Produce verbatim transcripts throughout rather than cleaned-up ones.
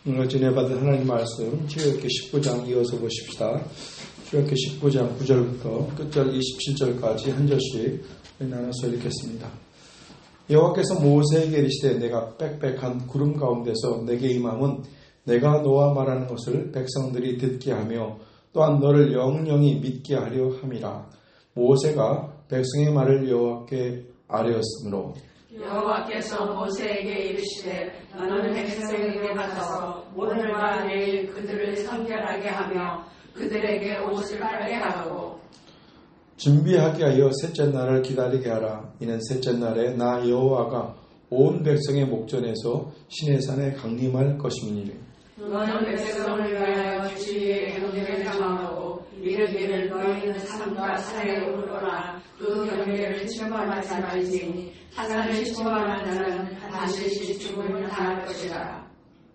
오늘 전해받은 하나님 말씀 출애굽기 십구 장 이어서 보십시다. 출애굽기 십구 장 구 절부터 끝절 이십칠 절까지 한 절씩 나눠서 읽겠습니다. 여호와께서 모세에게 이르시되 내가 빽빽한 구름 가운데서 내게 임함은 내가 너와 말하는 것을 백성들이 듣게 하며 또한 너를 영영히 믿게 하려 함이라. 모세가 백성의 말을 여호와께 아뢰었으므로 여호와께서 모세에게 이르시되 너는 백성에게 가서 오늘과 내일 그들을 성결하게 하며 그들에게 옷을 빨게 하고 준비하게 하여 셋째 날을 기다리게 하라. 이는 셋째 날에 나 여호와가 온 백성의 목전에서 시내산에 강림할 것임이니 너는 백성을 위하여 주의 경계를 정하고 이르기를 너희는 산과 산에 오르거나 그 경계를 침범하지 말지니 산을 침범하는 자는 반드시 죽음을 당할 것이라.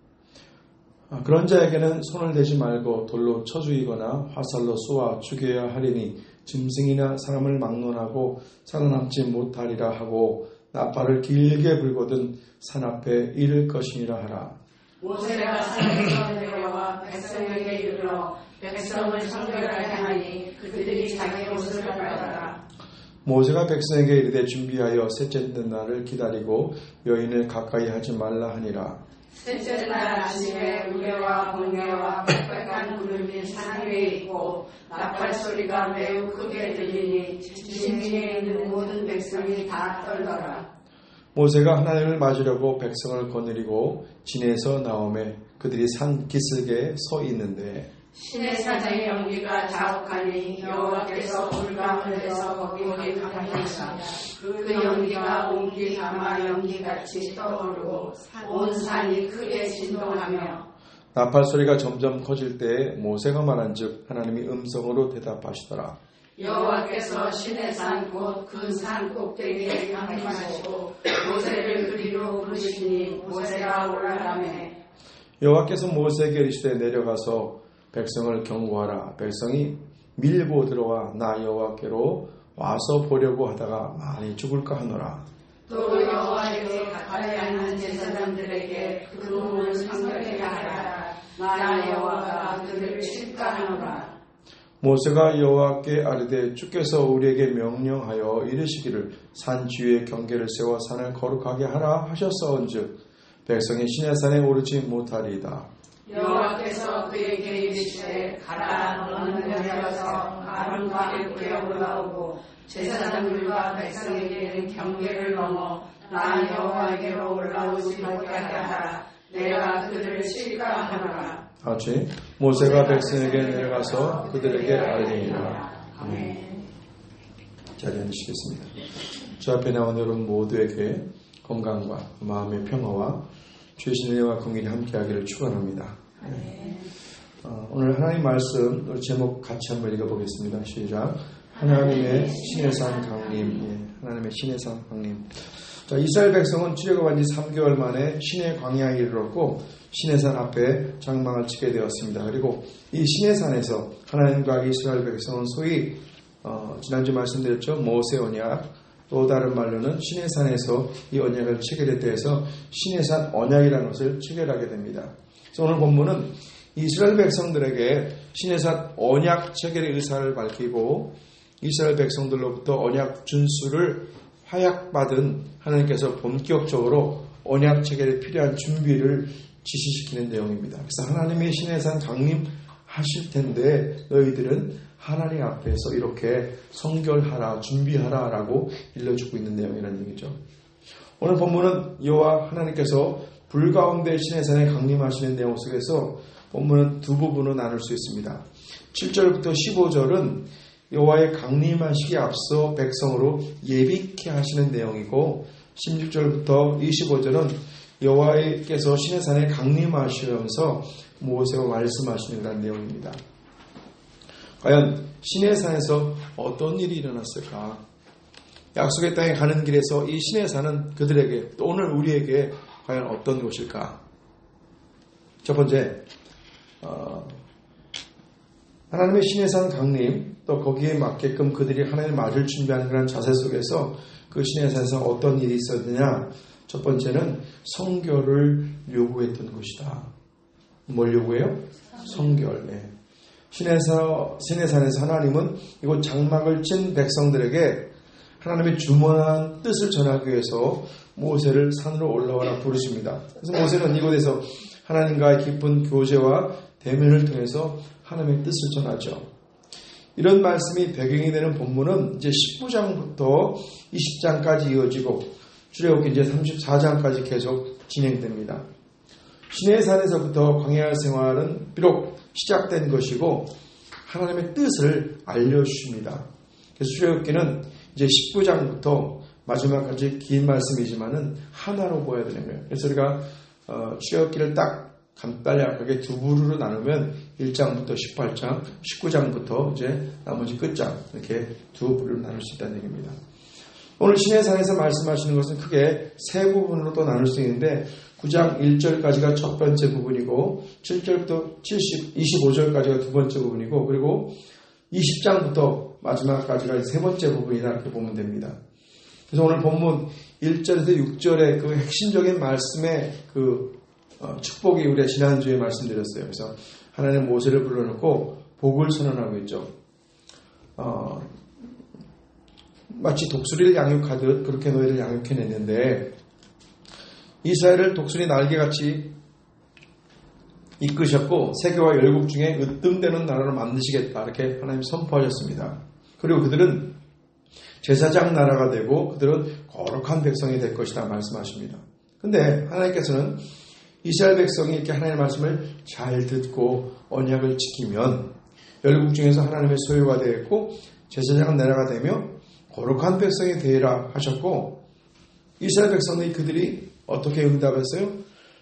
아, 그런 자에게는 손을 대지 말고 돌로 쳐 죽이거나 화살로 쏘아 죽여야 하리니 짐승이나 사람을 막론하고 살아남지 못하리라 하고 나팔을 길게 불거든 산 앞에 이를 것이니라 하라. 모세가 산에서 내려와 백성에게 이르러 백성을 성결하게 하니 그들이 자기 옷을 빨아라. 모세가 백성에게 이르되 준비하여 셋째 날을 기다리고 여인을 가까이 하지 말라 하니라. 셋째 날 아침에 우레와 번개와 빽빽한 구름이 산 위에 있고 나팔 소리가 매우 크게 들리니 진 위에 있는 모든 백성이 다 떨더라. 모세가 하나님을 맞으려고 백성을 거느리고 진에서 나오매 그들이 산 기슭에 서 있는데 시내산의 연기가 자욱하니 여호와께서 불 가운데서 거기 강하시사 그 연기가 온기 담아 연기같이 떠오르고 온 산이 크게 진동하며 나팔 소리가 점점 커질 때에 모세가 말한즉 하나님이 음성으로 대답하시더라. 여호와께서 시내산 곧 그 산 꼭대기에 강림하시고 모세를 그리로 부르시니 모세가 올라가매 여호와께서 모세에게 이르시되 내려가서 백성을 경고하라. 백성이 밀고 들어와 나 여호와께로 와서 보려고 하다가 많이 죽을까 하노라. 또 여호와께 가까이 하는 제사장들에게 그 몸을 성결하게 하라. 나 여호와가 그들을 칠까 하노라. 모세가 여호와께 아뢰되 주께서 우리에게 명령하여 이르시기를 산 주위에 경계를 세워 산을 거룩하게 하라 하셨사온즉 백성이 시내산에 오르지 못하리이다. 여호와께서 그에게 이르시되 가라. 너는 내려서 아론과 일구에 올라오고 제사장들과 백성에게는 경계를 넘어 나 여호와에게로 올라오지 못하게 하라. 내가 그들을 칠까 하노라. 같이 모세가 백성에게 내려가서 그들에게 알리니라. 아멘. 자리에 앉으시겠습니다. 주 앞에 나온 여러분 모두에게 건강과 마음의 평화와 주의 신뢰와 긍휼이 함께하기를 축원합니다. 네. 어, 오늘 하나님 말씀 우리 제목 같이 한번 읽어보겠습니다. 시작. 하나님의 시내산 강림. 예, 하나님의 시내산 강림. 자, 이스라엘 백성은 출애굽한 지 삼 개월 만에 시내 광야에 이르렀고 시내산 앞에 장막을 치게 되었습니다. 그리고 이 시내산에서 하나님과 이스라엘 백성은 소위 어, 지난주 말씀드렸죠. 모세 언약, 또 다른 말로는 시내산에서 이 언약을 체결했다 해서 시내산 언약이라는 것을 체결하게 됩니다. 그래서 오늘 본문은 이스라엘 백성들에게 시내산 언약 체결의 의사를 밝히고 이스라엘 백성들로부터 언약 준수를 허락받은 하나님께서 본격적으로 언약 체결에 필요한 준비를 지시시키는 내용입니다. 그래서 하나님의 시내산 강림하실 텐데 너희들은 하나님 앞에서 이렇게 성결하라, 준비하라 라고 일러주고 있는 내용이라는 얘기죠. 오늘 본문은 여호와 하나님께서 불 가운데 시내산에 강림하시는 내용 속에서 본문은 두 부분으로 나눌 수 있습니다. 칠 절부터 십오 절은 여호와의 강림하시기에 앞서 백성으로 예비케 하시는 내용이고 십육 절부터 이십오 절은 여호와께서 시내산에 강림하시면서 모세와 말씀하시는 내용입니다. 과연 시내산에서 어떤 일이 일어났을까? 약속의 땅에 가는 길에서 이 시내산은 그들에게 또 오늘 우리에게 과연 어떤 곳일까? 첫 번째, 어, 하나님의 시내산 강림, 또 거기에 맞게끔 그들이 하나님을 맞을 준비하는 그런 자세 속에서 그 시내산에서 어떤 일이 있었느냐? 첫 번째는 성결을 요구했던 것이다. 뭘 요구해요? 성결. 네. 시내에서, 시내산에서 하나님은 이곳 장막을 친 백성들에게 하나님의 주문한 뜻을 전하기 위해서 모세를 산으로 올라와라 부르십니다. 그래서 모세는 이곳에서 하나님과의 깊은 교제와 대면을 통해서 하나님의 뜻을 전하죠. 이런 말씀이 배경이 되는 본문은 이제 십구 장부터 이십 장까지 이어지고 출애굽기 이제 삼십사 장까지 계속 진행됩니다. 시내산에서부터 광야 생활은 비록 시작된 것이고 하나님의 뜻을 알려주십니다. 그래서 출애굽기는 이제 십구 장부터 마지막까지 긴 말씀이지만은 하나로 보아야 되는 거예요. 그래서 우리가 어, 출애굽기를 딱 간단하게 두 부류로 나누면 일 장부터 십팔 장, 십구 장부터 이제 나머지 끝장 이렇게 두 부류로 나눌 수 있다는 얘기입니다. 오늘 시내산에서 말씀하시는 것은 크게 세 부분으로 또 나눌 수 있는데 구 장 일 절까지가 첫 번째 부분이고 칠 절부터 칠십, 이십오 절까지가 두 번째 부분이고 그리고 이십 장부터 마지막까지가 세 번째 부분이다 이렇게 보면 됩니다. 그래서 오늘 본문 일 절에서 육 절의 그 핵심적인 말씀의 그 어, 축복이 우리가 지난주에 말씀드렸어요. 그래서 하나님 모세를 불러놓고 복을 선언하고 있죠. 어, 마치 독수리를 양육하듯 그렇게 너희를 양육해냈는데 이스라엘을 독수리 날개같이 이끄셨고 세계와 열국 중에 으뜸되는 나라로 만드시겠다 이렇게 하나님 선포하셨습니다. 그리고 그들은 제사장 나라가 되고 그들은 거룩한 백성이 될 것이다 말씀하십니다. 그런데 하나님께서는 이스라엘 백성이 이렇게 하나님의 말씀을 잘 듣고 언약을 지키면 열국 중에서 하나님의 소유가 되었고 제사장 나라가 되며 거룩한 백성이 되리라 하셨고 이스라엘 백성이 그들이 어떻게 응답했어요?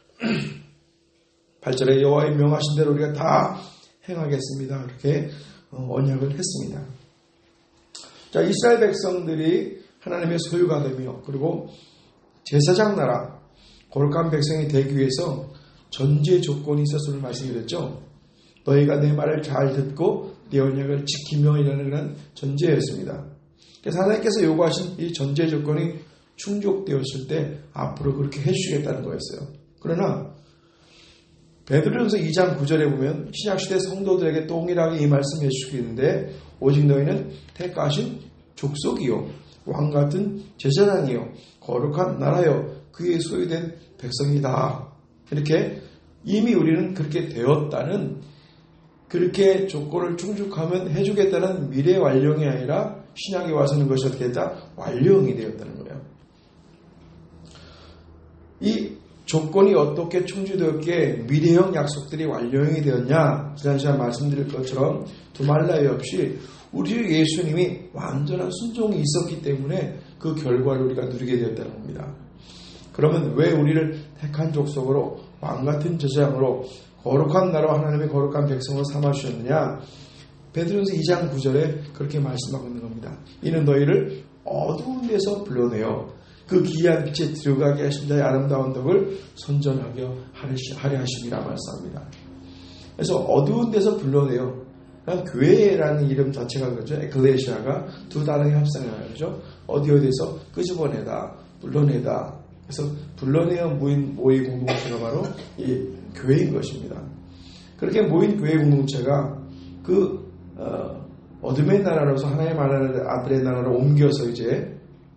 팔 절에 여호와의 명하신 대로 우리가 다 행하겠습니다. 이렇게 언약을 했습니다. 자, 이스라엘 백성들이 하나님의 소유가 되며 그리고 제사장 나라 거룩한 백성이 되기 위해서 전제 조건이 있었음을 말씀드렸죠. 너희가 내 말을 잘 듣고 내 언약을 지키며 이라는 그런 전제였습니다. 그래서 하나님께서 요구하신 이 전제 조건이 충족되었을 때 앞으로 그렇게 해주시겠다는 거였어요. 그러나 베드로전서 이 장 구 절에 보면 신약시대 성도들에게 동일하게 이 말씀 해주시고 있는데 오직 너희는 택하신 족속이요 왕같은 제사장이요 거룩한 나라요 그의 소유된 백성이다. 이렇게 이미 우리는 그렇게 되었다는 그렇게 조건을 충족하면 해주겠다는 미래 완령이 아니라 신약에 와서는 것이 어떻게 됐다? 완령이 되었다는 거예요. 이 조건이 어떻게 충족되었기에 미래형 약속들이 완령이 되었냐? 지난 시간 말씀드린 것처럼 두말 나위 없이 우리 예수님이 완전한 순종이 있었기 때문에 그 결과를 우리가 누리게 되었다는 겁니다. 그러면 왜 우리를 택한 족속으로 왕같은 제사장으로 거룩한 나라와 하나님의 거룩한 백성으로 삼아주셨느냐? 베드로전서 이 장 구 절에 그렇게 말씀하고 있는 겁니다. 이는 너희를 어두운 데서 불러내어 그 기이한 빛에 들어가게 하신 자의 아름다운 덕을 선전하게 하려 하심이라 말씀합니다. 그래서 어두운 데서 불러내어 그러니까 교회라는 이름 자체가 그렇죠. 에클레시아가 두 단어의 합성이에요. 그렇죠? 어디 어디서 끄집어내다, 불러내다. 그래서 불러내어 모인 모의 공동체가 바로 이 교회인 것입니다. 그렇게 모인 교회 공동체가 그 어, 어둠의 나라로서 하나님의 아들의 나라로 옮겨서 이제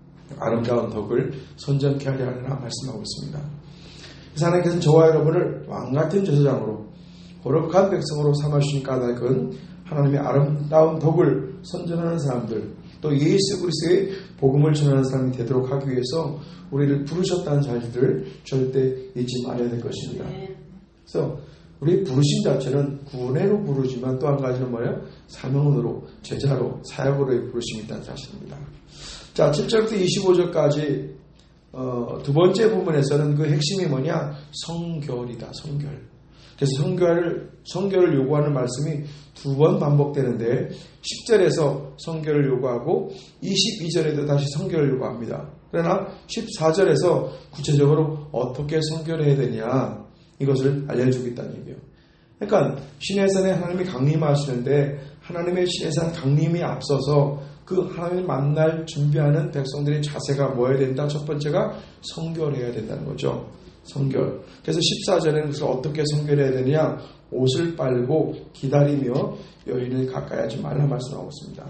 아름다운 덕을 선전케 하려 하느라 말씀하고 있습니다. 그래서 하나님께서는 저와 여러분을 왕같은 제사장으로 거룩한 백성으로 삼아주신 까닭은 하나님의 아름다운 덕을 선전하는 사람들 또 예수 그리스도의 복음을 전하는 사람이 되도록 하기 위해서 우리를 부르셨다는 사실을 절대 잊지 말아야 될 것입니다. 그래서 우리 부르심 자체는 구원으로 부르지만 또 한 가지는 뭐예요? 사명으로, 제자로, 사역으로의 부르심이 있다는 사실입니다. 자, 칠 절부터 이십오 절까지 어, 두 번째 부분에서는 그 핵심이 뭐냐? 성결이다. 성결. 그래서 성결을, 성결을 요구하는 말씀이 두 번 반복되는데 십 절에서 성결을 요구하고 이십이 절에도 다시 성결을 요구합니다. 그러나 십사 절에서 구체적으로 어떻게 성결해야 되냐 이것을 알려주겠다는 얘기예요. 그러니까 시내산에 하나님이 강림하시는데 하나님의 시내산 강림이 앞서서 그 하나님을 만날 준비하는 백성들의 자세가 뭐여야 된다? 첫 번째가 성결해야 된다는 거죠. 성결. 그래서 십사 절에는 그래서 어떻게 성결해야 되느냐? 옷을 빨고 기다리며 여인을 가까이 하지 말라 말씀하고 있습니다.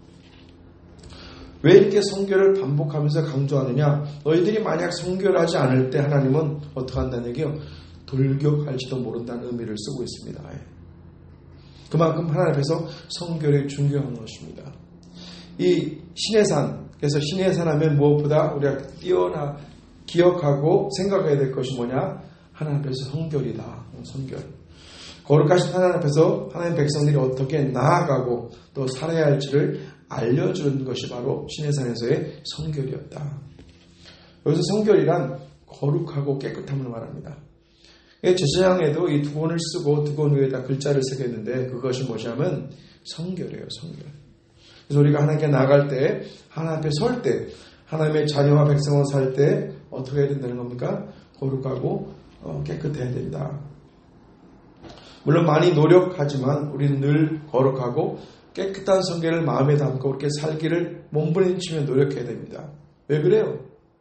왜 이렇게 성결을 반복하면서 강조하느냐? 너희들이 만약 성결하지 않을 때 하나님은 어떻게 한다는 얘기요? 돌격할지도 모른다는 의미를 쓰고 있습니다. 그만큼 하나님 앞에서 성결이 중요한 것입니다. 이 신의 산, 그래서 신의 산 하면 무엇보다 우리가 뛰어나 기억하고 생각해야 될 것이 뭐냐? 하나님 앞에서 성결이다. 성결. 거룩하신 하나님 앞에서 하나님 백성들이 어떻게 나아가고 또 살아야 할지를 알려주는 것이 바로 신의 산에서의 성결이었다. 여기서 성결이란 거룩하고 깨끗함을 말합니다. 제사장에도 이 두 권을 쓰고 두 권 위에다 글자를 쓰겠는데 그것이 뭐냐면 성결이에요. 성결. 그래서 우리가 하나님께 나아갈 때 하나님 앞에 설 때 하나님의 자녀와 백성으로 살 때 어떻게 해야 된다는 겁니까? 거룩하고 깨끗해야 된다. 물론 많이 노력하지만 우리는 늘 거룩하고 깨끗한 성결을 마음에 담고 그렇게 살기를 몸부림치며 노력해야 됩니다. 왜 그래요?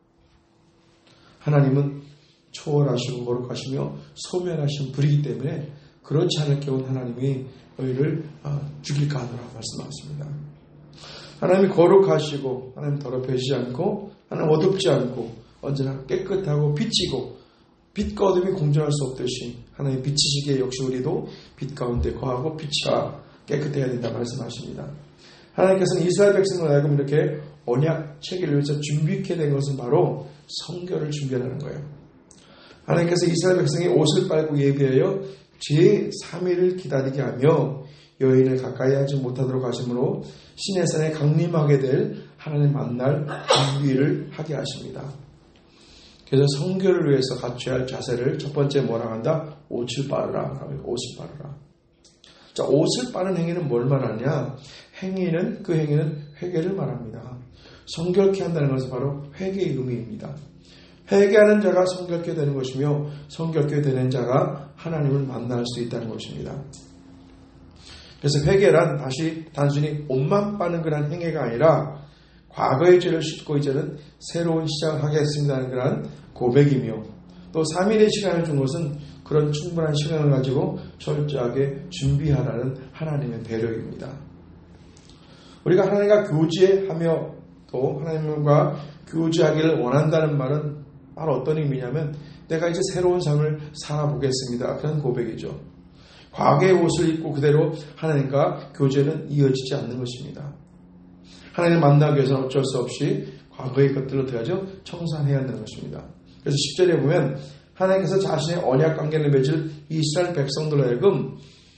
하나님은 초월하시고 거룩하시며 소멸하신 분이기 때문에 그렇지 않을 경우 하나님이 너희를 죽일까 하노라 말씀하셨습니다. 하나님이 거룩하시고 하나님 더럽혀지지 않고 하나님 어둡지 않고 언제나 깨끗하고 빛이고 빛과 어둠이 공존할 수 없듯이 하나님 빛이시기에 역시 우리도 빛 가운데 거하고 빛이가 깨끗해야 된다 말씀하십니다. 하나님께서는 이스라엘 백성을 하여금 이렇게 언약 체계를 위해서 준비케 된 것은 바로 성결을 준비하는 거예요. 하나님께서 이스라엘 백성이 옷을 빨고 예비하여 제삼 일을 기다리게 하며 여인을 가까이 하지 못하도록 하심으로 신의 산에 강림하게 될 하나님 만날 준비를 하게 하십니다. 그래서 성결을 위해서 갖춰야 할 자세를 첫 번째 뭐라 한다? 옷을 빠르라. 옷을 빠르라. 자, 옷을 빠른 행위는 뭘 말하냐? 행위는, 그 행위는 회개를 말합니다. 성결케 한다는 것은 바로 회개의 의미입니다. 회개하는 자가 성결케 되는 것이며 성결케 되는 자가 하나님을 만날 수 있다는 것입니다. 그래서 회개란 다시 단순히 옷만 빠는 그런 행위가 아니라 과거의 죄를 씻고 이제는 새로운 시작을 하겠습니다는 그런 고백이며 또 삼 일의 시간을 준 것은 그런 충분한 시간을 가지고 철저하게 준비하라는 하나님의 배려입니다. 우리가 하나님과 교제하며 또 하나님과 교제하기를 원한다는 말은 바로 어떤 의미냐면 내가 이제 새로운 삶을 살아보겠습니다. 그런 고백이죠. 과거의 옷을 입고 그대로 하나님과 교제는 이어지지 않는 것입니다. 하나님을 만나기 위해서는 어쩔 수 없이 과거의 것들로 들어가죠. 청산해야 한다는 것입니다. 그래서 십 절에 보면 하나님께서 자신의 언약 관계를 맺을 이스라엘 백성들로 하여금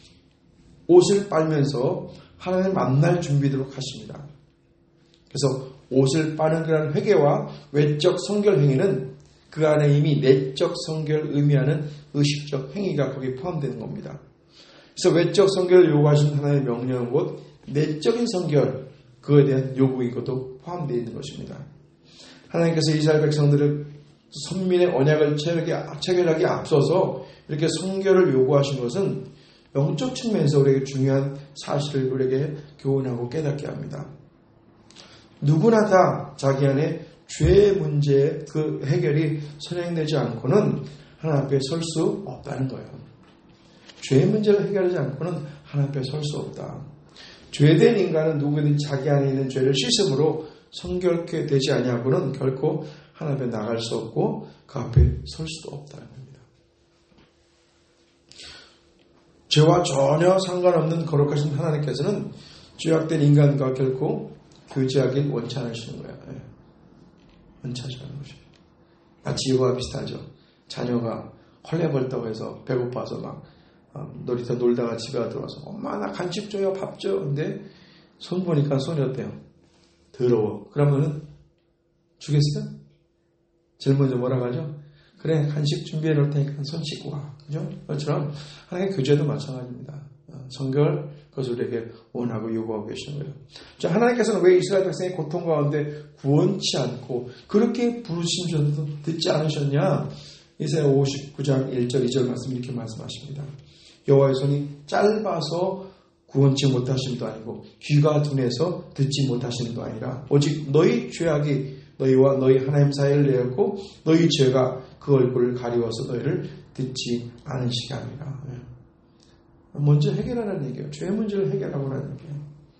옷을 빨면서 하나님을 만날 준비도록 하십니다. 그래서 옷을 빠는 그런 회개와 외적 성결 행위는 그 안에 이미 내적 성결을 의미하는 의식적 행위가 거기에 포함되는 겁니다. 그래서 외적 성결을 요구하신 하나님의 명령은 곧 내적인 성결, 그에 대한 요구인 것도 포함되어 있는 것입니다. 하나님께서 이스라엘 백성들을 선민의 언약을 체결하기에 앞서서 이렇게 성결을 요구하신 것은 영적 측면에서 우리에게 중요한 사실을 우리에게 교훈하고 깨닫게 합니다. 누구나 다 자기 안에 죄의 문제의 그 해결이 선행되지 않고는 하나님 앞에 설 수 없다는 거예요. 죄의 문제를 해결하지 않고는 하나님 앞에 설 수 없다. 죄된 인간은 누구든지 자기 안에 있는 죄를 씻음으로 성결케 되지 아니하고는 결코 하나님 앞에 나갈 수 없고 그 앞에 설 수도 없다는 겁니다. 죄와 전혀 상관없는 거룩하신 하나님께서는 죄악된 인간과 결코 교제하길 원치 않으시는 거예요. 네. 원치 않으시는 것이에요. 마치 이와 비슷하죠. 자녀가 헐레벌떡 해서 배고파서 막 놀이터 놀다가 집에 들어와서 엄마 나 간식 줘요 밥 줘. 근데 손 보니까 손이 어때요? 더러워. 그러면은 주겠어요? 제일 먼저 뭐라고 하죠? 그래 간식 준비해 놓을 테니까 손 씻고 와. 그죠? 그것처럼 하나님의 교제도 마찬가지입니다. 성결 그것을 우리에게 원하고 요구하고 계시는 거예요. 자, 하나님께서는 왜 이스라엘 백성의 고통 가운데 구원치 않고 그렇게 부르심도 듣지 않으셨냐? 이사야 오십구 장 일 절 이 절 말씀 이렇게 말씀하십니다. 여호와의 손이 짧아서 구원치 못하심도 아니고 귀가 둔해서 듣지 못하심도 아니라 오직 너희 죄악이 너희와 너희 하나님 사이를 내었고 너희 죄가 그 얼굴을 가리워서 너희를 듣지 않으시게 함이라. 먼저 해결하라는 얘기예요. 죄 문제를 해결하고 라는 얘기예요.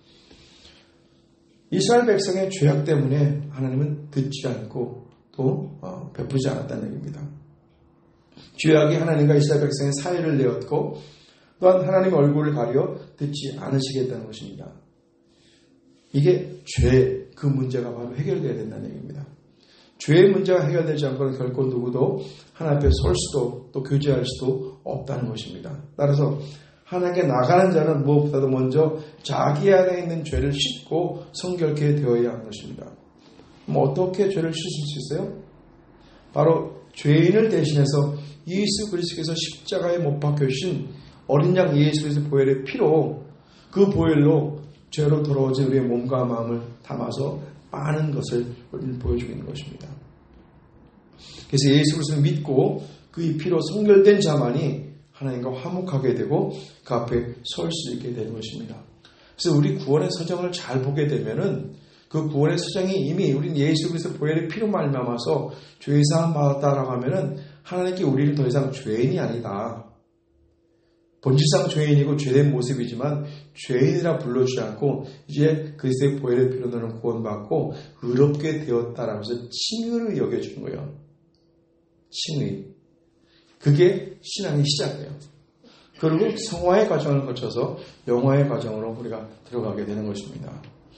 이스라엘 백성의 죄악 때문에 하나님은 듣지 않고 또 어, 베푸지 않았다는 얘기입니다. 죄악이 하나님과 이스라엘 백성의 사이를 내었고 또한 하나님의 얼굴을 가려 듣지 않으시겠다는 것입니다. 이게 죄, 그 문제가 바로 해결되어야 된다는 얘기입니다. 죄의 문제가 해결되지 않고는 결코 누구도 하나님 앞에 설 수도 또 교제할 수도 없다는 것입니다. 따라서 하나님께 나가는 자는 무엇보다도 먼저 자기 안에 있는 죄를 씻고 성결케 되어야 하는 것입니다. 그럼 어떻게 죄를 씻을 수 있어요? 바로 죄인을 대신해서 예수 그리스도께서 십자가에 못 박혀주신 어린 양 예수 그리스도 보혈의 피로 그 보혈로 죄로 더러워진 우리의 몸과 마음을 담아서 빠는 것을 우리는 보여주고 있는 것입니다. 그래서 예수 그리스도를 믿고 그의 피로 성결된 자만이 하나님과 화목하게 되고 그 앞에 설 수 있게 되는 것입니다. 그래서 우리 구원의 서정을 잘 보게 되면은 그 구원의 서정이 이미 우린 예수 그리스도 보혈의 피로 말미암아서 죄 사함 받았다라고 하면은 하나님께 우리는 더 이상 죄인이 아니다. 본질상 죄인이고 죄된 모습이지만 죄인이라 불러주지 않고 이제 그리스도의 보혈의 피로 너는 구원받고 의롭게 되었다라고 해서 칭의를 여겨주는 거예요. 칭의. 그게 신앙의 시작이에요. 그리고 성화의 과정을 거쳐서 영화의 과정으로 우리가 들어가게 되는 것입니다.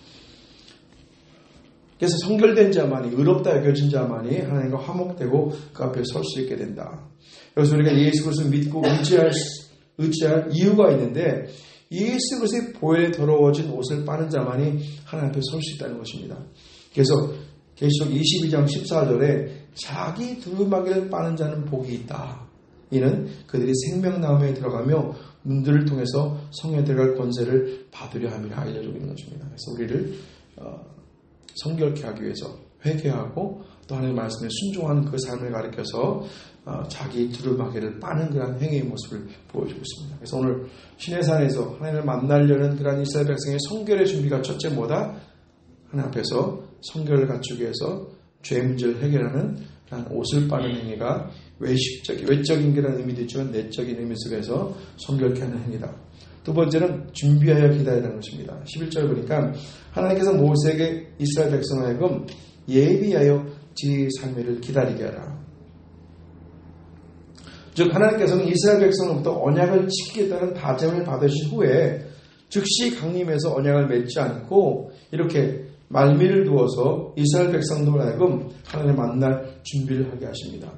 그래서 성결된 자만이, 의롭다 여겨진 자만이 하나님과 화목되고 그 앞에 설 수 있게 된다. 그래서 우리가 예수 그리스도를 믿고 의지할, 의지할 이유가 있는데 예수 그리스도의 보혈에 더러워진 옷을 빠는 자만이 하나님 앞에 설 수 있다는 것입니다. 그래서 계시록 이십이 장 십사 절에 자기 두루마기를 빠는 자는 복이 있다. 이는 그들이 생명나무에 들어가며 문들을 통해서 성에 들어갈 권세를 받으려 함이라 알려주고 있는 것입니다. 그래서 우리를 어, 성결케 하기 위해서 회개하고 또 하나님의 말씀에 순종하는 그 삶을 가리켜서 어, 자기 두루마기를 빠는 그런 행위의 모습을 보여주고 있습니다. 그래서 오늘 시내산에서 하나님을 만나려는 그런 이스라엘 백성의 성결의 준비가 첫째 뭐다? 하나님 앞에서 성결을 갖추기 위해서 죄 문제를 해결하는 그런 옷을 빠는 행위가 외식적, 외적인 그런 의미도 있지만 내적인 의미 속에서 성결케 하는 행위다. 두 번째는 준비하여 기다리는 것입니다. 십일 절 보니까 하나님께서 모세에게 이스라엘 백성을 하여금 예비하여 지 삶을 기다리게 하라. 즉 하나님께서는 이스라엘 백성으로부터 언약을 지키겠다는 다짐을 받으신 후에 즉시 강림해서 언약을 맺지 않고 이렇게 말미를 두어서 이스라엘 백성들을 하여금 하나님을 만날 준비를 하게 하십니다.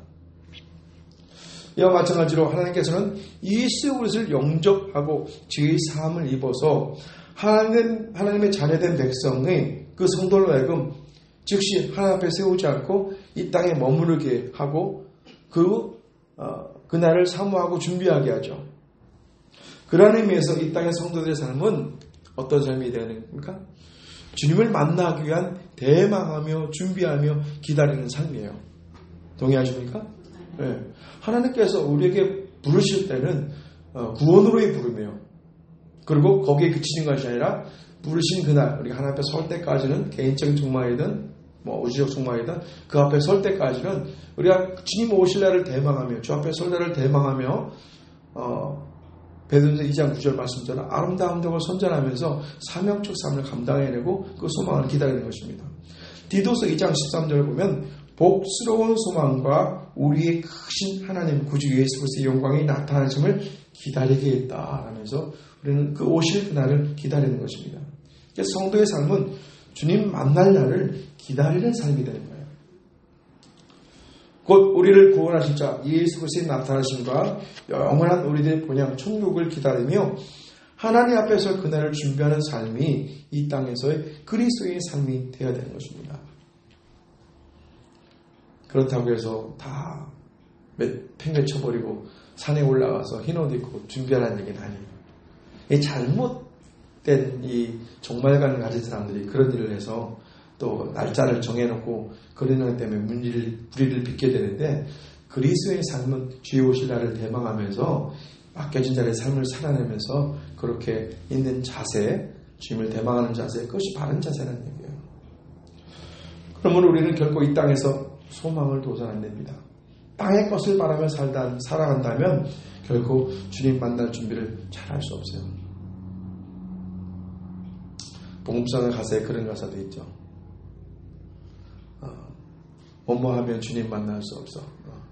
이와 마찬가지로 하나님께서는 예수 그리스도를 영접하고 죄의 사함을 입어서 하나님, 하나님의 자녀된 백성의 그 성도를 하여금 즉시 하나님 앞에 세우지 않고 이 땅에 머무르게 하고 그, 어, 그날을 사모하고 준비하게 하죠. 그런 의미에서 이 땅의 성도들의 삶은 어떤 삶이 되어야 됩니까? 주님을 만나기 위한 대망하며 준비하며 기다리는 삶이에요. 동의하십니까? 네. 하나님께서 우리에게 부르실 때는 구원으로의 부름이에요. 그리고 거기에 그치는 것이 아니라 부르신 그날 우리가 하나님 앞에 설 때까지는 개인적인 종말이든 뭐 우주적 종말이든 그 앞에 설 때까지는 우리가 주님 오실 날을 대망하며 주 앞에 설 날을 대망하며 어, 베드로전서 이 장 구 절 말씀처럼 아름다운 덕을 선전하면서 사명적 삶을 감당해내고 그 소망을 기다리는 것입니다. 디도서 이 장 십삼 절을 보면 복스러운 소망과 우리의 크신 하나님 구주 예수 그리스도의 영광이 나타나심을 기다리게 했다 하면서 우리는 그 오실 그날을 기다리는 것입니다. 그래서 성도의 삶은 주님 만날 날을 기다리는 삶이 되는 거예요. 곧 우리를 구원하실 자 예수 그리스도의 나타나심과 영원한 우리들의 본향 천국을 기다리며 하나님 앞에서 그날을 준비하는 삶이 이 땅에서의 그리스도의 삶이 되어야 되는 것입니다. 그렇다고 해서 다 팽개쳐버리고 산에 올라가서 흰 옷 입고 준비하라는 얘기는 아니에요. 이 잘못된 이 종말관을 가진 사람들이 그런 일을 해서 또 날짜를 정해놓고 그러는 것 때문에 문의를, 불의를 빚게 되는데 그리스도의 삶은 주의 오실 날을 대망하면서 맡겨진 자의 삶을 살아내면서 그렇게 있는 자세, 주님을 대망하는 자세, 그것이 바른 자세라는 얘기예요. 그러면 우리는 결코 이 땅에서 소망을 둬서는 안 됩니다. 땅의 것을 바라며 살다, 살아간다면 결코 주님 만날 준비를 잘 할 수 없어요. 복음성의 가사에 그런 가사도 있죠. 어, 뭐뭐 하면 주님 만날 수 없어. 어.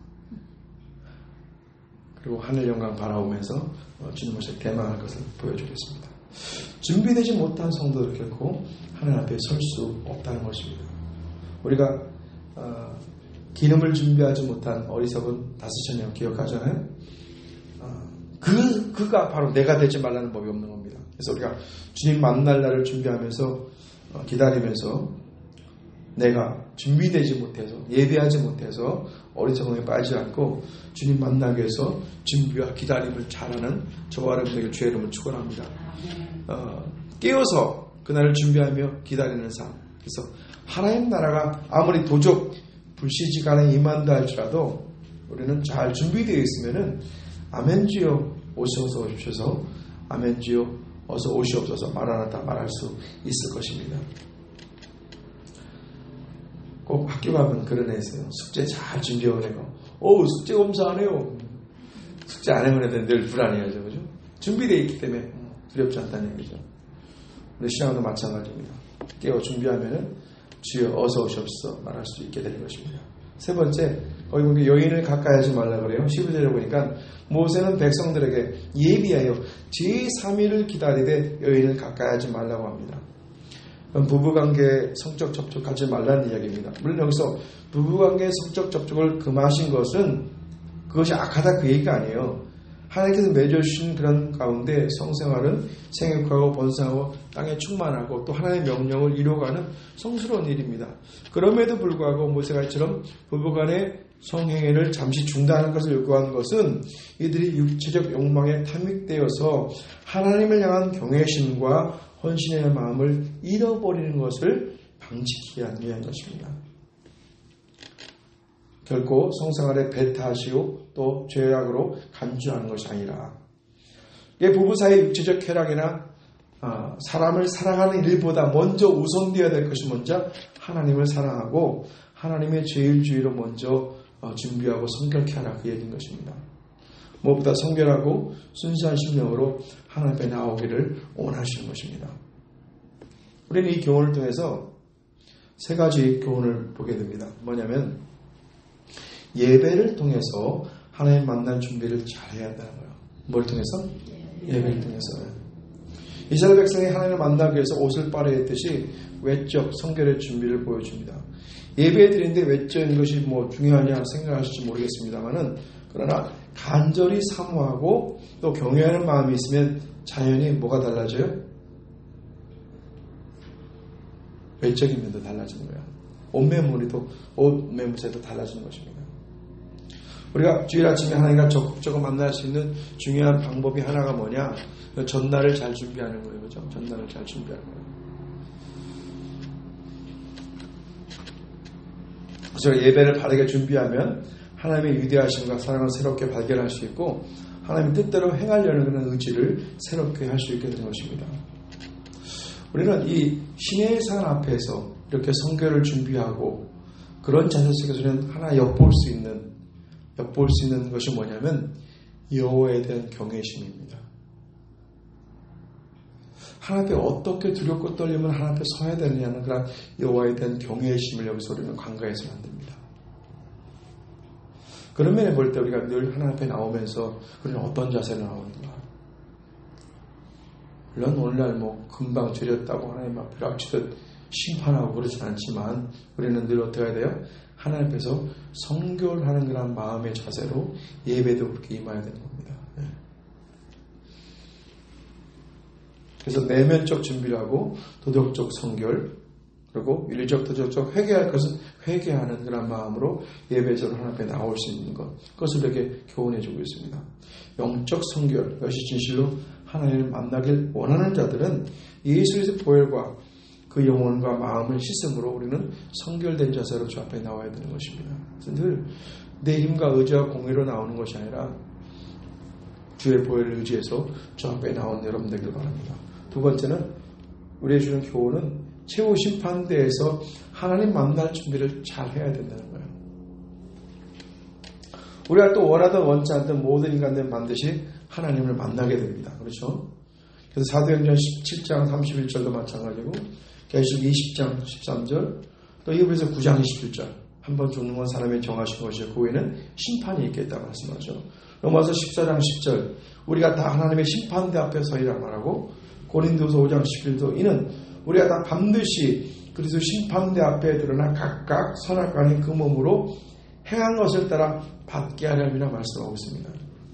그리고 하늘 영광 바라오면서 어, 주님을 대망할 것을 보여주겠습니다. 준비되지 못한 성도들 결코 하나님 앞에 설 수 없다는 것입니다. 우리가 어, 기름을 준비하지 못한 어리석은 다스처녀 기억하잖아요. 어, 그, 그가 바로 내가 되지 말라는 법이 없는 겁니다. 그래서 우리가 주님 만날 날을 준비하면서 어, 기다리면서 내가 준비되지 못해서 예배하지 못해서 어리석음에 빠지지 않고 주님 만나기 위해서 준비와 기다림을 잘하는 저와 여러분에게 주의 이름을 축원합니다. 어, 깨어서 그날을 준비하며 기다리는 삶. 그래서 하나님 나라가 아무리 도적 불시지간에 임한다 할지라도 우리는 잘 준비되어 있으면은 아멘 주여 오셔서 오십시오. 아멘 주여 어서 오시옵소서 말하나다 말할 수 있을 것입니다. 꼭 학교 가면 그런 애 있어요. 숙제 잘 준비해온 애가 오 숙제 검사 안 해요. 숙제 안 해온 애들은 늘 불안해하죠. 그죠? 준비되어 있기 때문에 두렵지 않다는 얘기죠. 우리 신앙도 마찬가지입니다. 깨어 준비하면은 주여 어서 오시옵소서 말할 수 있게 되는 것입니다. 세 번째, 거기 보면 여인을 가까이 하지 말라 그래요. 십일 절에 보니까 모세는 백성들에게 예비하여 제삼 일을 기다리되 여인을 가까이 하지 말라고 합니다. 부부관계 성적 접촉하지 말라는 이야기입니다. 물론 여기서 부부관계 성적 접촉을 금하신 것은 그것이 악하다 그 얘기가 아니에요. 하나님께서 맺어주신 그런 가운데 성생활은 생육하고 번성하고 땅에 충만하고 또 하나님의 명령을 이루어가는 성스러운 일입니다. 그럼에도 불구하고 모세가 이처럼 부부간의 성행위를 잠시 중단하는 것을 요구한 것은 이들이 육체적 욕망에 탐닉되어서 하나님을 향한 경외심과 헌신의 마음을 잃어버리는 것을 방지하기 위한 것입니다. 결코 성생활에 배타하시오 또 죄악으로 간주하는 것이 아니라 부부 사이 육체적 쾌락이나 아, 사람을 사랑하는 일보다 먼저 우선되어야 될 것이 먼저 하나님을 사랑하고 하나님의 제일주의로 먼저 어, 준비하고 성결케 하라 그 얘기인 것입니다. 무엇보다 성결하고 순수한 심령으로 하나님 앞에 나오기를 원하시는 것입니다. 우리는 이 교훈을 통해서 세 가지 교훈을 보게 됩니다. 뭐냐면 예배를 통해서 하나님 만날 준비를 잘해야 한다는 거예요. 뭘 통해서? 예배를 통해서. 이스라엘 백성이 하나님을 만나기 위해서 옷을 빨아했듯이 외적 성결의 준비를 보여줍니다. 예배 드리는데 외적인 것이 뭐 중요하냐 생각하실지 모르겠습니다만은 그러나 간절히 사모하고 또 경외하는 마음이 있으면 자연히 뭐가 달라져요? 외적인 면도 달라지는 거예요. 옷 매무리도 옷 매무새도 달라지는 것입니다. 우리가 주일 아침에 하나님과 적극적으로 만날 수 있는 중요한 방법이 하나가 뭐냐? 전날을 잘 준비하는 거예요. 그죠? 전날을 잘 준비하는 거예요. 그래서 예배를 바르게 준비하면 하나님의 위대하심과 사랑을 새롭게 발견할 수 있고 하나님의 뜻대로 행하려는 그런 의지를 새롭게 할 수 있게 되는 것입니다. 우리는 이 신의 산 앞에서 이렇게 성결을 준비하고 그런 자세 속에서는 하나 엿볼 수 있는 엿볼 수 있는 것이 뭐냐면 여호와에 대한 경외심입니다. 하나님 앞에 어떻게 두렵고 떨리면 하나님 앞에 서야 되느냐는 그런 여호와에 대한 경외심을 여기서 우리는 관가해서는 안 됩니다. 그런 면에 볼 때 우리가 늘 하나님 앞에 나오면서 우리는 어떤 자세로 나오는가? 물론 오늘날 뭐 금방 죄졌다고 하나님 앞에 락치듯 심판하고 그러진 않지만 우리는 늘 어떻게 해야 돼요? 하나님 앞에서 성결하는 그런 마음의 자세로 예배도 그렇게 임해야 되는 겁니다. 네. 그래서 내면적 준비를 하고 도덕적 성결 그리고 윤리적 도덕적 회개할 것은 회개하는 그런 마음으로 예배적으로 하나님 앞에 나올 수 있는 것 그것을 이렇게 교훈해 주고 있습니다. 영적 성결 이것이 진실로 하나님을 만나길 원하는 자들은 예수의 보혈과 그 영혼과 마음을 씻음으로 우리는 성결된 자세로 주 앞에 나와야 되는 것입니다. 그래서 늘 내 힘과 의지와 공의로 나오는 것이 아니라 주의 보혈을 의지해서 주 앞에 나온 여러분 되길 바랍니다. 두 번째는 우리의 주는 교훈은 최후 심판대에서 하나님 만날 준비를 잘 해야 된다는 거예요. 우리가 또 원하든 원치 않든 모든 인간들은 반드시 하나님을 만나게 됩니다. 그렇죠? 그래서 사도행전 십칠 장 삼십일 절도 마찬가지고 계시록 이십 장 십삼 절 또 히브리서 구 장 이십일 절 한 번 죽는 건 사람이 정하신 것이고 그 후에는 심판이 있겠다 말씀하죠. 로마서 십사 장 십 절 우리가 다 하나님의 심판대 앞에 서리라 말하고 고린도서 오 장 십일 절 이는 우리가 다 반드시 그리스도 심판대 앞에 드러나 각각 선악과는 그 몸으로 행한 것을 따라 받게 하려니라 말씀하고 있습니다.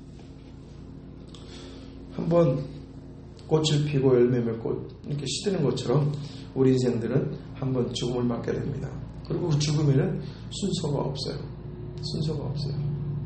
한번 꽃을 피고 열매 맺고 이렇게 시드는 것처럼 우리 인생들은 한번 죽음을 맞게 됩니다. 그리고 그 죽음에는 순서가 없어요. 순서가 없어요.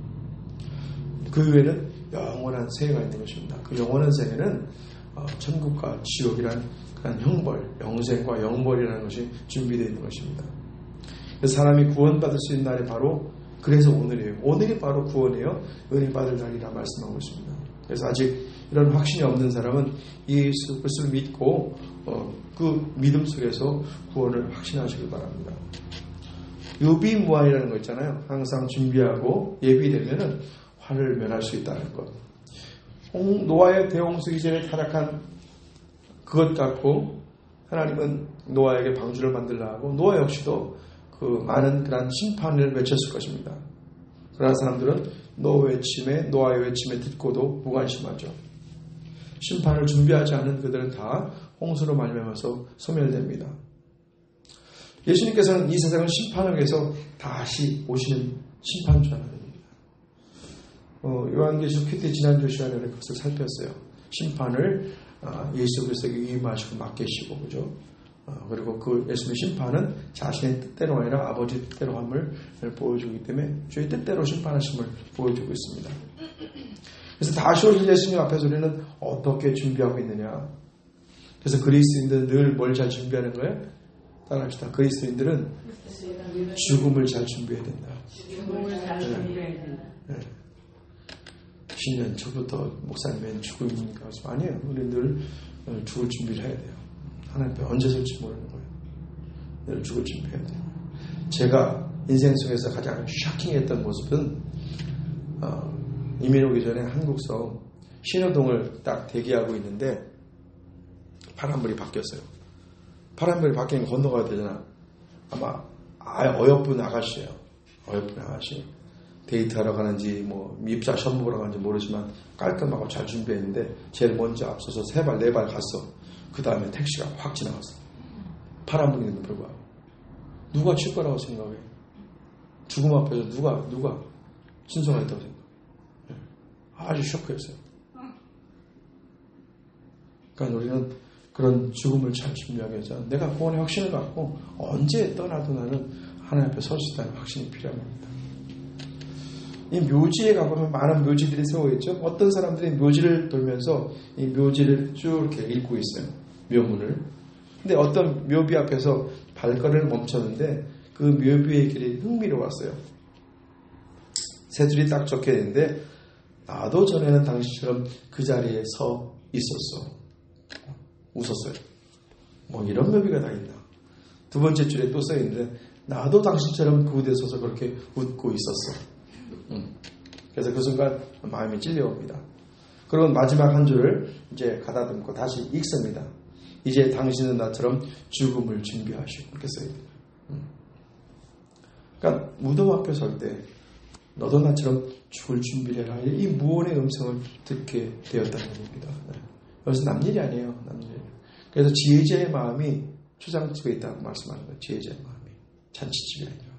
그 후에는 영원한 생애가 있는 것입니다. 그 영원한 생애는 천국과 지옥이란 그런 형벌, 영생과 영벌이라는 것이 준비되어 있는 것입니다. 사람이 구원받을 수 있는 날이 바로 그래서 오늘이에요. 오늘이 바로 구원이에요. 은혜 받을 날이라 말씀하고 있습니다. 그래서 아직 이런 확신이 없는 사람은 예수 그리스도를 믿고 어, 그 믿음 속에서 구원을 확신하시길 바랍니다. 유비무환이라는 거 있잖아요. 항상 준비하고 예비되면은 화를 면할 수 있다는 것. 노아의 대홍수 이전에 타락한 그것 같고 하나님은 노아에게 방주를 만들라 하고 노아 역시도 그 많은 그런 심판을 외쳤을 것입니다. 그러나 사람들은 노아 외침에 노아의 외침에 듣고도 무관심하죠. 심판을 준비하지 않은 그들은 다 홍수로 말미암아서 소멸됩니다. 예수님께서는 이 세상을 심판하기 위해서 다시 오시는 심판주하십니다. 어, 요한계시록 큐티 지난주 시간에 그것을 살폈어요. 심판을 어, 예수 그리스도에게 위임하시고 맡기시고 그죠? 어, 그리고 그 예수님의 심판은 자신의 뜻대로 아니라 아버지 뜻대로 함을 보여주기 때문에 주의 뜻대로 심판하심을 보여주고 있습니다. 그래서 다시 오실 예수님 앞에서 우리는 어떻게 준비하고 있느냐? 그래서 그리스도인들은 늘 뭘 잘 준비하는 거예요? 따라합시다. 그리스도인들은 죽음을 잘 준비해야 된다. 죽음을 잘 준비해야 된다. 네. 십 년 전부터 목사님은 죽음인가 아니에요. 우리는 늘 죽을 준비를 해야 돼요. 하나님 앞에 언제 설지 모르는 거예요. 늘 죽을 준비해야 돼요. 제가 인생 속에서 가장 쇼킹했던 모습은 어, 이민 오기 전에 한국서 신호등을 딱 대기하고 있는데 파란불이 바뀌었어요. 파란불이 바뀌는 거 건너가야 되잖아. 아마 아예 어여쁜 아가씨예요. 어여쁜 아가씨. 데이트하러 가는지 뭐 입사 시험 보러 가는지 모르지만 깔끔하고 잘 준비했는데 제일 먼저 앞서서 세 발 네 발 갔어. 그 다음에 택시가 확 지나갔어. 파란불인데도 불구하고 누가 칠 거라고 생각해? 죽음 앞에서 누가 누가 신성했다고 생각해? 아주 쇼크였어요. 그러니까 우리는 그런 죽음을 잘 준비하기 위해서 내가 구원의 확신을 갖고 언제 떠나도 나는 하나님 앞에 설 수 있다는 확신이 필요합니다. 이 묘지에 가보면 많은 묘지들이 세워있죠. 어떤 사람들이 묘지를 돌면서 이 묘지를 쭉 이렇게 읽고 있어요. 묘문을. 근데 어떤 묘비 앞에서 발걸음을 멈췄는데 그 묘비의 길이 흥미로웠어요. 세 줄이 딱 적혀 있는데 나도 전에는 당신처럼 그 자리에 서 있었어. 웃었어요. 뭐 이런 묘비가 다 있나. 두 번째 줄에 또 써있는데 나도 당신처럼 그 무대에 서서 그렇게 웃고 있었어. 음. 그래서 그 순간 마음이 찔려옵니다. 그리고 마지막 한 줄을 이제 가다듬고 다시 읽습니다. 이제 당신은 나처럼 죽음을 준비하시고 이렇게 써있습니다. 음. 그러니까 무덤 앞에 설 때 너도 나처럼 죽을 준비를 해라. 이 무언의 음성을 듣게 되었다는 겁니다. 네. 여기서 남일이 아니에요. 남일. 그래서 지혜자의 마음이 초장집에 있다고 말씀하는 거예요. 지혜자의 마음이. 잔치집이 아니라.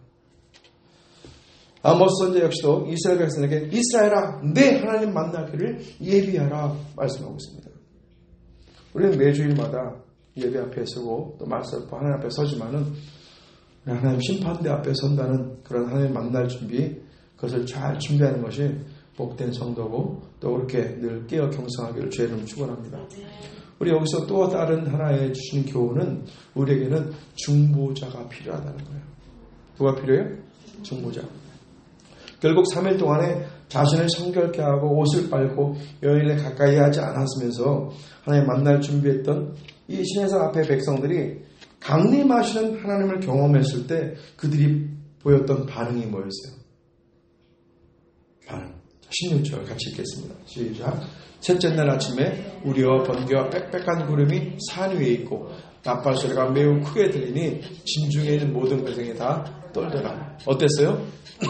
아모스 선지자 역시도 이스라엘 백성에게 이스라엘아 내 하나님 만나기를 예비하라 말씀하고 있습니다. 우리는 매주일마다 예배 앞에 서고 또 말씀 하나님 앞에 서지만은 하나님 심판대 앞에 선다는 그런 하나님 만날 준비 그것을 잘 준비하는 것이 복된 성도고 또 그렇게 늘 깨어 경성하기를 주의 이름으로 축원합니다. 우리 여기서 또 다른 하나의 주신 교훈은 우리에게는 중보자가 필요하다는 거예요. 누가 필요해요? 중보자. 결국 삼 일 동안에 자신을 성결케 하고 옷을 빨고 여인을 가까이 하지 않았으면서 하나님 만날 준비했던 이 신해상 앞의 백성들이 강림하시는 하나님을 경험했을 때 그들이 보였던 반응이 뭐였어요? 십육 절 같이 읽겠습니다. 시작. 셋째 날 아침에 우리와 번개와 빽빽한 구름이 산 위에 있고 나팔 소리가 매우 크게 들리니 진중에 있는 모든 백성이 다 떨더라. 어땠어요?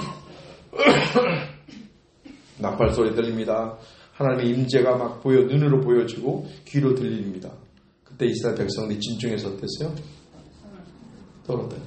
나팔 소리 들립니다. 하나님의 임재가 막 보여 눈으로 보여지고 귀로 들립니다. 그때 이스라엘 백성들이 진중에서 어땠어요? 떨었다니.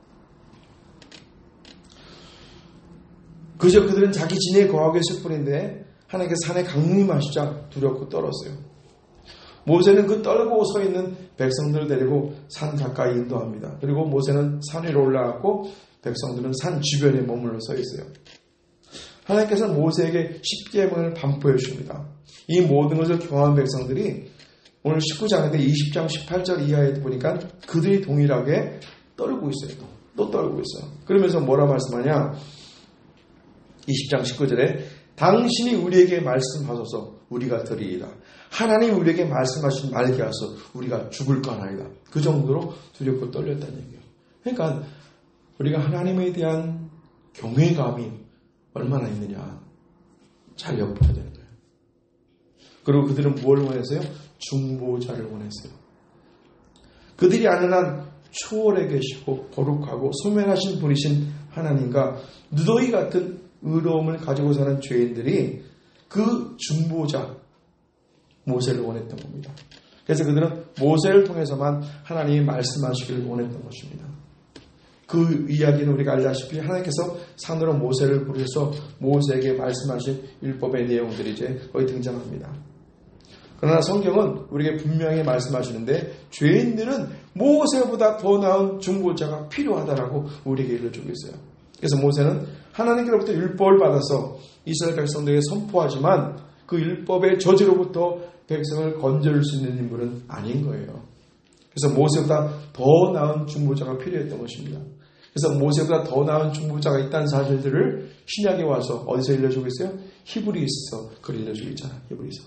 그저 그들은 자기 진에 거하고 있을 뿐인데 하나님께서 산에 강림하시자 두렵고 떨었어요. 모세는 그 떨고 서 있는 백성들을 데리고 산 가까이 인도합니다. 그리고 모세는 산 위로 올라갔고 백성들은 산 주변에 머물러 서 있어요. 하나님께서는 모세에게 십계명을 반포해 주십니다. 이 모든 것을 경험한 백성들이 오늘 십구 장인데 이십 장 십팔 절 이하에 보니까 그들이 동일하게 떨고 있어요. 또, 또 떨고 있어요. 그러면서 뭐라 말씀하냐? 이십 장 십구 절에 당신이 우리에게 말씀하소서 우리가 들으리이다. 하나님이 우리에게 말씀하신 말게 하소 우리가 죽을 거 아니다. 그 정도로 두렵고 떨렸다는 얘기예요. 그러니까 우리가 하나님에 대한 경외감이 얼마나 있느냐 잘 엿보셔야 되는 거예요. 그리고 그들은 뭘 원했어요? 중보자를 원했어요. 그들이 아는 한 초월해 계시고 거룩하고 소멸하신 분이신 하나님과 누더기 같은 의로움을 가지고 사는 죄인들이 그 중보자 모세를 원했던 겁니다. 그래서 그들은 모세를 통해서만 하나님이 말씀하시기를 원했던 것입니다. 그 이야기는 우리가 알다시피 하나님께서 산으로 모세를 부르셔서 모세에게 말씀하신 율법의 내용들이 이제 거의 등장합니다. 그러나 성경은 우리에게 분명히 말씀하시는데 죄인들은 모세보다 더 나은 중보자가 필요하다라고 우리에게 일러주고 있어요. 그래서 모세는 하나님께로부터 율법을 받아서 이스라엘 백성들에게 선포하지만 그 율법의 저주로부터 백성을 건져줄 수 있는 인물은 아닌 거예요. 그래서 모세보다 더 나은 중보자가 필요했던 것입니다. 그래서 모세보다 더 나은 중보자가 있다는 사실들을 신약에 와서 어디서 일러주고 있어요? 히브리서에서 그걸 일러주고 있잖아요. 히브리서.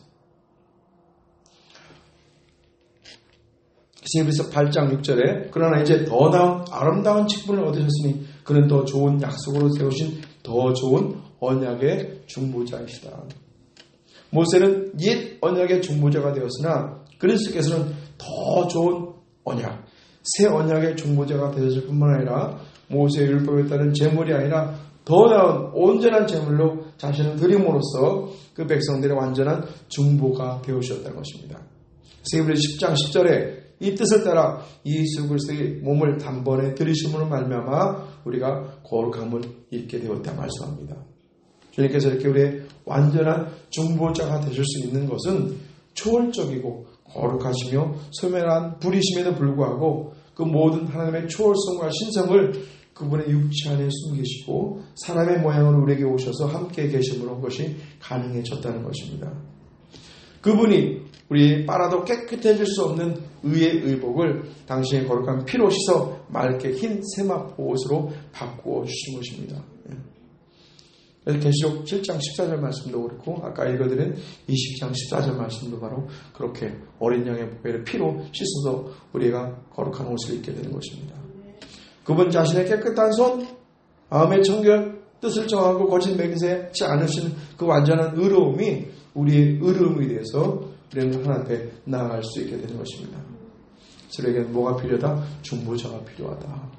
히브리서 팔 장 육 절에 그러나 이제 더 나은 아름다운 직분을 얻으셨으니 그는 더 좋은 약속으로 세우신 더 좋은 언약의 중보자이시다. 모세는 옛 언약의 중보자가 되었으나 그리스도께서는 더 좋은 언약, 새 언약의 중보자가 되셨을 뿐만 아니라 모세의 율법에 따른 제물이 아니라 더 나은 온전한 제물로 자신을 드림으로써 그 백성들의 완전한 중보가 되어주셨다는 것입니다. 히브리서 십 장 십 절에 이 뜻을 따라 예수 그리스도의 몸을 단번에 들이심으로 말미암아 우리가 거룩함을 입게 되었다 말씀합니다. 주님께서 이렇게 우리의 완전한 중보자가 되실 수 있는 것은 초월적이고 거룩하시며 소멸한 분이심에도 불구하고 그 모든 하나님의 초월성과 신성을 그분의 육체 안에 숨기시고 사람의 모양으로 우리에게 오셔서 함께 계심으로 그것이 가능해졌다는 것입니다. 그분이 우리 빨아도 깨끗해질 수 없는 의의 의복을 당신의 거룩한 피로 씻어 맑게 흰 세마포 옷으로 바꾸어 주신 것입니다. 그래서 계시록 칠 장 십사 절 말씀도 그렇고 아까 읽어드린 이십 장 십사 절 말씀도 바로 그렇게 어린 양의 보배를 피로 씻어서 우리가 거룩한 옷을 입게 되는 것입니다. 그분 자신의 깨끗한 손, 마음의 청결, 뜻을 정하고 거짓 맹세치 않으신 그 완전한 의로움이 우리의 의로움이 돼서 우리는 하나님 앞에 나아갈 수 있게 되는 것입니다. 우리에게는 뭐가 필요하다? 중보자가 필요하다.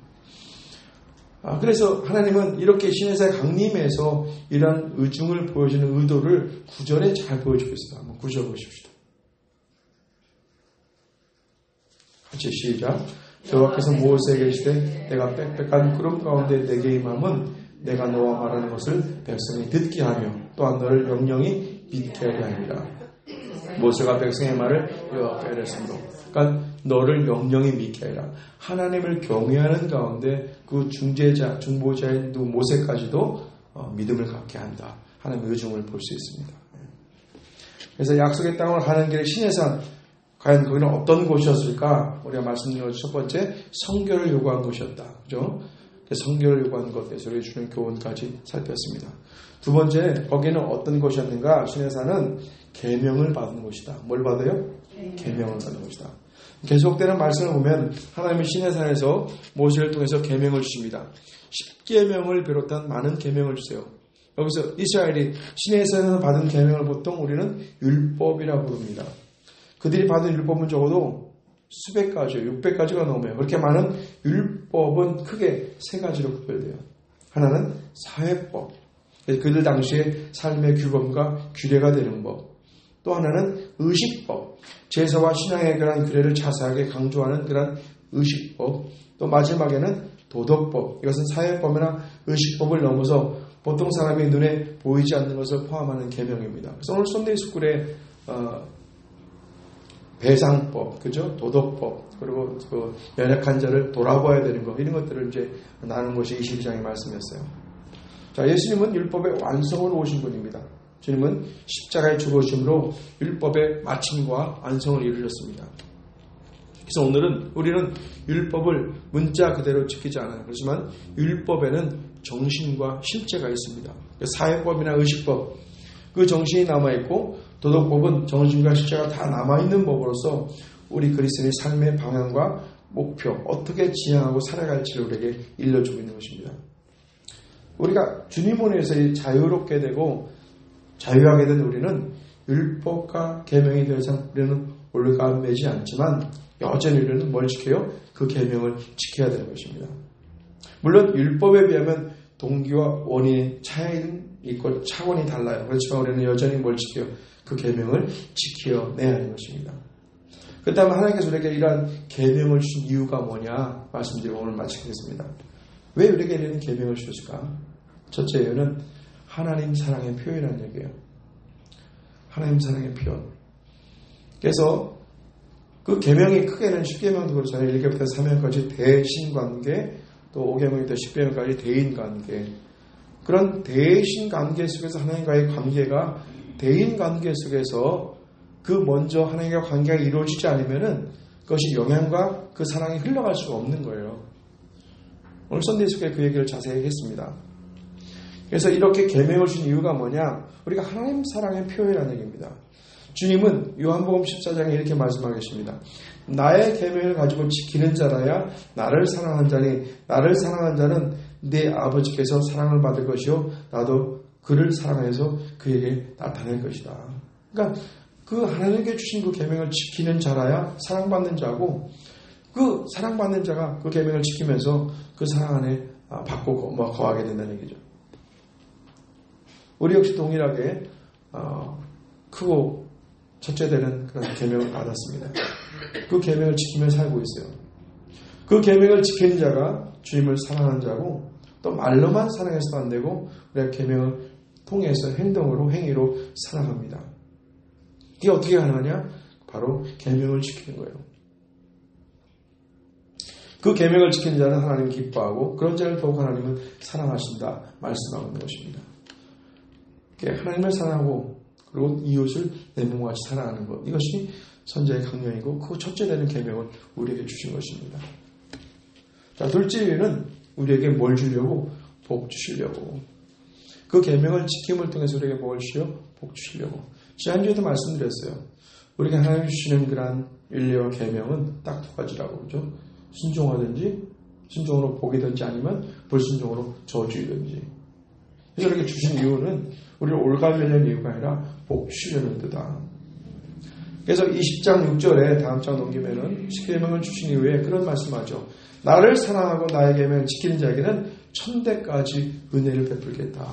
아, 그래서 하나님은 이렇게 신에서의 강림에서 이러한 의중을 보여주는 의도를 구절에 잘 보여주고 있습니다. 한번 구절 보십시다. 같이 시작. 여호와께서 모세에게 이르시되 내가 빽빽한 구름 가운데 내게 임함은 내가 너와 말하는 것을 백성이 듣게 하며 또한 너를 영영히 믿게 하려 함이라. 모세가 백성의 말을 여호와께 이르렀으므로 그러니까 너를 영영히 믿게 하리라. 하나님을 경외하는 가운데 그 중재자, 중보자인 누 모세까지도 어, 믿음을 갖게 한다. 하나님의 의중을 볼 수 있습니다. 그래서 약속의 땅을 가는 길의 시내산 과연 거기는 어떤 곳이었을까? 우리가 말씀드린 것 첫 번째 성결을 요구한 곳이었다. 그죠? 성결을 요구한 것에 대해서 우리 주는 교훈까지 살폈습니다. 두 번째 거기는 어떤 곳이었는가? 시내산은 계명을 받은 곳이다. 뭘 받아요? 계명을 받은 곳이다. 계속되는 말씀을 보면 하나님의 시내산에서 모세를 통해서 계명을 주십니다. 십계명을 비롯한 많은 계명을 주세요. 여기서 이스라엘이 시내에서 받은 계명을 보통 우리는 율법이라고 부릅니다. 그들이 받은 율법은 적어도 수백 가지요, 육백 가지가 넘어요. 그렇게 많은 율법은 크게 세 가지로 구별돼요. 하나는 사회법, 그들 당시의 삶의 규범과 규례가 되는 법. 또 하나는 의식법, 제사와 신앙에 관한 규례를 자세하게 강조하는 그런 의식법. 또 마지막에는 도덕법. 이것은 사회법이나 의식법을 넘어서 보통 사람의 눈에 보이지 않는 것을 포함하는 계명입니다. 그래서 오늘 선데이 스쿨의 어, 배상법, 그죠? 도덕법, 그리고 그 연약한 자를 돌아봐야 되는 것, 이런 것들을 이제 나누는 것이 이십이 장의 말씀이었어요. 자, 예수님은 율법의 완성을 오신 분입니다. 주님은 십자가의 죽으심으로 율법의 마침과 완성을 이루셨습니다. 그래서 오늘은 우리는 율법을 문자 그대로 지키지 않아요. 그렇지만 율법에는 정신과 실제가 있습니다. 사회법이나 의식법, 그 정신이 남아있고 도덕법은 정신과 실제가 다 남아있는 법으로서 우리 그리스도인의 삶의 방향과 목표, 어떻게 지향하고 살아갈지를 우리에게 일러주고 있는 것입니다. 우리가 주님 안에서 자유롭게 되고 자유하게 된 우리는 율법과 계명이 더 이상 우리는 올가매지 않지만 여전히 우리는 뭘 지켜요? 그 계명을 지켜야 되는 것입니다. 물론 율법에 비하면 동기와 원인의 차이는 있고 차원이 달라요. 그렇지만 우리는 여전히 뭘 지켜요? 그 계명을 지켜내야 하는 것입니다. 그 다음에 하나님께서 우리에게 이러한 계명을 주신 이유가 뭐냐 말씀드리고 오늘 마치겠습니다. 왜 우리에게 이런 계명을 주셨을까? 첫째 이유는 하나님 사랑의 표현이라는 얘기예요. 하나님 사랑의 표현. 그래서 그 계명이 크게는 십 계명도 그렇잖아요. 일 계명부터 삼 계명까지 대신관계, 또 오 계명부터 십 계명까지 대인관계. 그런 대신관계 속에서 하나님과의 관계가 대인관계 속에서 그 먼저 하나님과 관계가 이루어지지 않으면은 그것이 영향과 그 사랑이 흘러갈 수가 없는 거예요. 오늘 선데이 속에 그 얘기를 자세히 했습니다. 그래서 이렇게 계명을 준 이유가 뭐냐? 우리가 하나님 사랑의 표현이라는 얘기입니다. 주님은 요한복음 십사 장에 이렇게 말씀하겠습니다. 나의 계명을 가지고 지키는 자라야 나를 사랑한 자니 나를 사랑한 자는 내 아버지께서 사랑을 받을 것이요 나도 그를 사랑해서 그에게 나타낼 것이다. 그러니까 그 하나님께 주신 그 계명을 지키는 자라야 사랑받는 자고 그 사랑받는 자가 그 계명을 지키면서 그 사랑 안에 받고 뭐 거하게 된다는 얘기죠. 우리 역시 동일하게 어, 크고 첫째되는 그런 계명을 받았습니다. 그 계명을 지키며 살고 있어요. 그 계명을 지키는 자가 주님을 사랑하는 자고 또 말로만 사랑해서도 안 되고 우리가 계명을 통해서 행동으로 행위로 사랑합니다. 이게 어떻게 가능하냐? 바로 계명을 지키는 거예요. 그 계명을 지키는 자는 하나님 기뻐하고 그런 자를 더욱 하나님은 사랑하신다 말씀하고 있는 것입니다. 하나님을 사랑하고 그리고 이웃을 내 몸과 같이 사랑하는 것, 이것이 선자의 강령이고 그 첫째 되는 계명을 우리에게 주신 것입니다. 자, 둘째 이유는 우리에게 뭘 주려고? 복 주시려고. 그 계명을 지킴을 통해서 우리에게 뭘 주시려? 복 주시려고. 지난주에도 말씀드렸어요. 우리가 하나님 주시는 그러한 윤리와 계명은 딱 두 가지라고 그러죠. 순종하든지 순종으로 복이든지 아니면 불순종으로 저주이든지. 그래서 이렇게 주신 이유는 우리를 올가매려는 이유가 아니라 복 주시려는 뜻이다. 그래서 이십 장 육 절에 다음 장 넘기면은 십 계명을 주신 이후에 그런 말씀하죠. 나를 사랑하고 나의 계명을 지키는 자에게는 천대까지 은혜를 베풀겠다.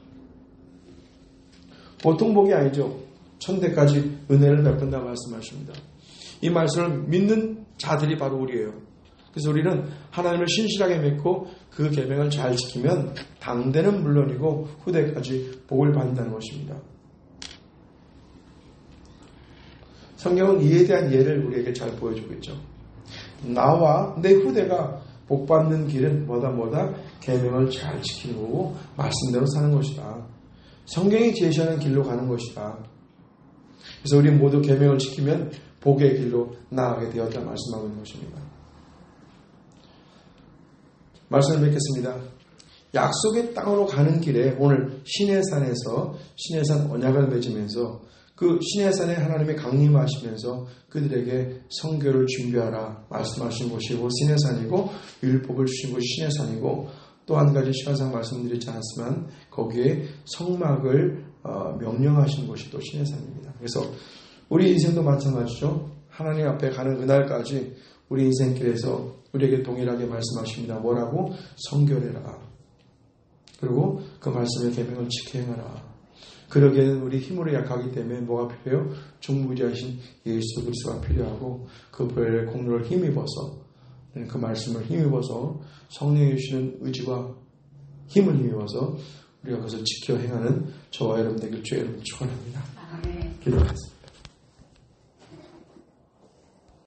보통 복이 아니죠. 천대까지 은혜를 베푼다 말씀하십니다. 이 말씀을 믿는 자들이 바로 우리예요. 그래서 우리는 하나님을 신실하게 믿고 그 계명을 잘 지키면 당대는 물론이고 후대까지 복을 받는다는 것입니다. 성경은 이에 대한 예를 우리에게 잘 보여주고 있죠. 나와 내 후대가 복받는 길은 뭐다 뭐다 계명을 잘 지키는 거고 말씀대로 사는 것이다. 성경이 제시하는 길로 가는 것이다. 그래서 우리 모두 계명을 지키면 복의 길로 나아가게 되었다 말씀하고 있는 것입니다. 말씀을 맺겠습니다. 약속의 땅으로 가는 길에 오늘 시내산에서 시내산 언약을 맺으면서 그 시내산에 하나님의 강림하시면서 그들에게 성교를 준비하라 말씀하신 곳이고 시내산이고 율법을 주신 곳이 시내산이고 또 한 가지 시간상 말씀드리지 않았지만 거기에 성막을 어, 명령하신 것이 또 시내산입니다. 그래서 우리 인생도 마찬가지죠. 하나님 앞에 가는 그날까지 우리 인생길에서 우리에게 동일하게 말씀하십니다. 뭐라고? 성결해라. 그리고 그 말씀의 계명을 지켜 행하라. 그러기에는 우리 힘으로 약하기 때문에 뭐가 필요해요? 중무자이신 예수 그리스도가 필요하고 그 보혈의 공로를 힘입어서 그 말씀을 힘입어서 성령이 주시는 의지와 힘을 힘입어서 우리가 그것을 지켜 행하는 저와 여러분 되길 주의 이름으로 축원합니다. 기도하겠습니다.